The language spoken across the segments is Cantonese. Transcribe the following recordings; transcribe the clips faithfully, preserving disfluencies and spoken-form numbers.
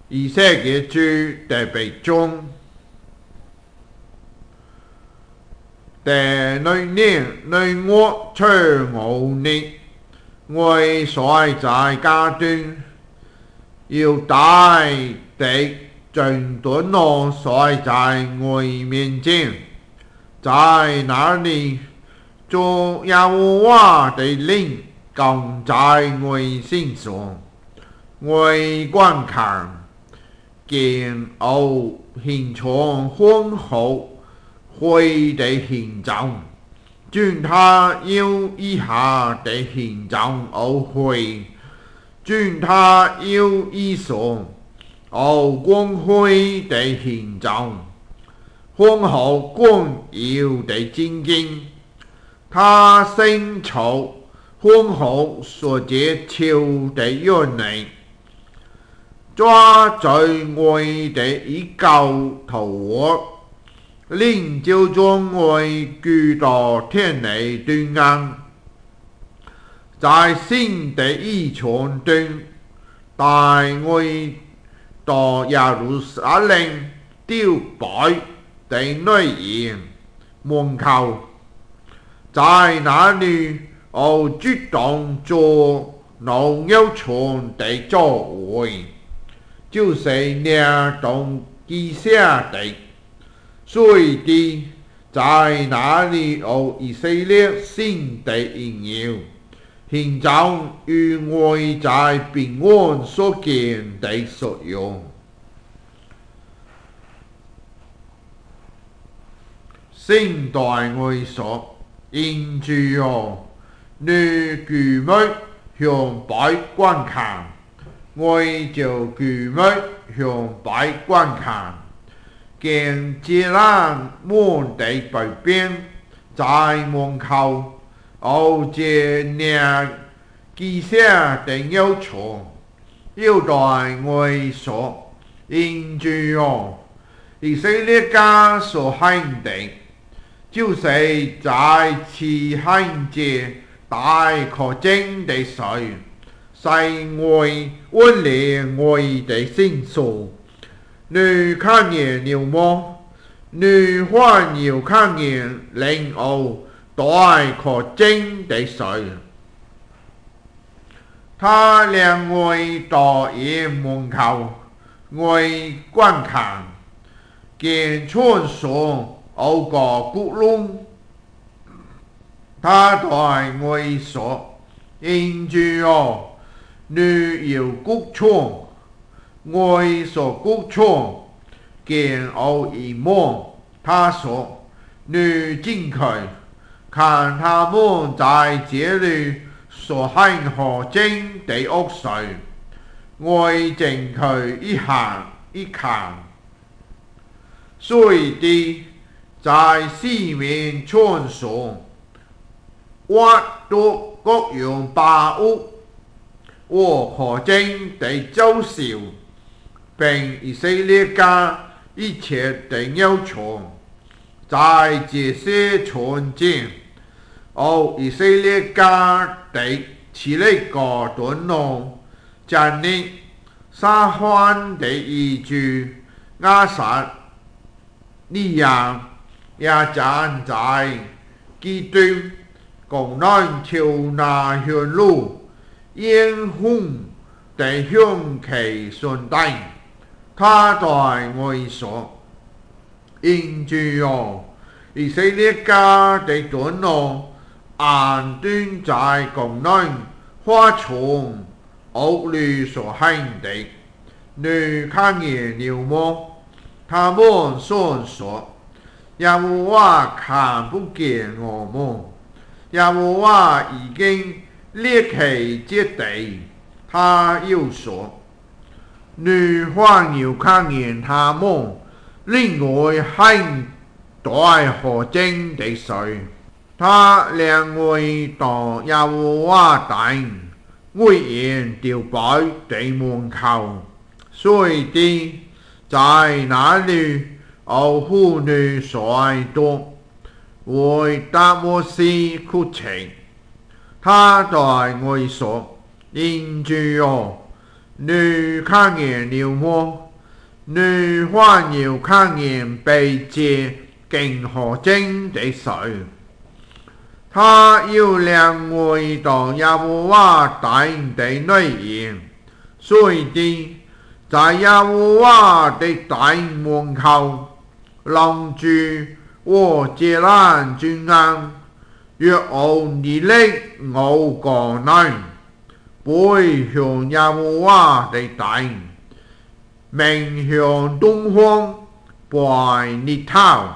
以色列主特别中，第內年內我長五年，我所在家中，要帶地整頓我所在我面前，在那裡做耶和華的靈降在我身上，我觀看見我現從豐厚會的形狀，將他要以下的形狀我會，將他要以上我光輝的形狀，豐厚光耀的精金，他伸出豐厚所結超的約內，抓住我的一嚿頭額，令就將我舉到天的對岸，在新的一場中，帶我到耶路撒冷丟擺的內院門口，在那裡我主動做農業場的座位，就是那棟基下的水地，在那裡有以色列新的榮耀，形狀與我在平安所見的所樣。聖代我所因主哦，你舉目向北觀看，我就舉目向北觀看，見這欄門的北邊，在門口有這那基下的幼蟲，要對我說：因主哦，以色列家所行的，就是在此行這大可憎的事，使我溫憐我的心所。你看見了麼？你還要看見另有大可憎的事。他領我到院門口，我觀看，見牆上有個窟窿，他對我說：因主哦，你要谷牆。我所谷牆，見有一門，他說：你進去，看他們在這裡所行可憎的惡事。我進去一行一看，水地在四面牆上挖出各樣寶物和可憎的嘲笑，並以色列家一切的幼蟲，在這些牆間，有以色列家的七十個長老，將你撒番的兒子亞撒利亞也站在其中，共人朝那香爐煙紅的香氣上遞。他對我說：因主哦，以色列家的長老安蹲在共人花場屋裡所行的，你看見了麼？他們所說：耶和華看不見我們，耶和華已經裂開這地。他又說：你還要看見他們另外行大可憎的事。他領我到耶和華殿外院丟擺的門口，水地在那裡有婦女摔倒，為達摩西哭泣。他對我說：因主哦， 女看见流魔，女患有看见被借更何真的水。他要两位到耶和华大的内院，所以的在耶和华的大門口攔住和這攔專案，若無你力我過來，背向耶和華的大，面向東方拜日頭。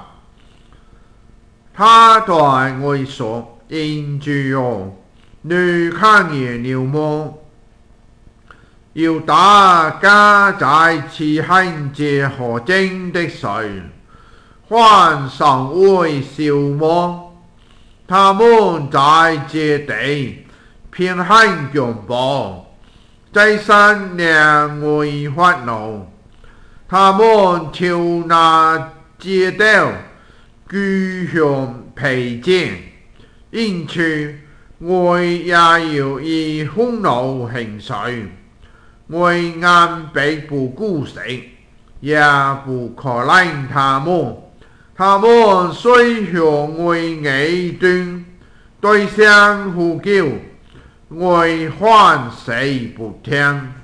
他對我說：因主哦，你看見了麼？要大家在此行這何真的事，還尚未消亡。他們在這地偏行強暴，再三兩位發怒。他們挑那街道舉向卑賤，因此我也要以憤怒行事。我眼必不顧惜，也不可憐他們。他們雖向我異端對象呼叫，我還是不聽。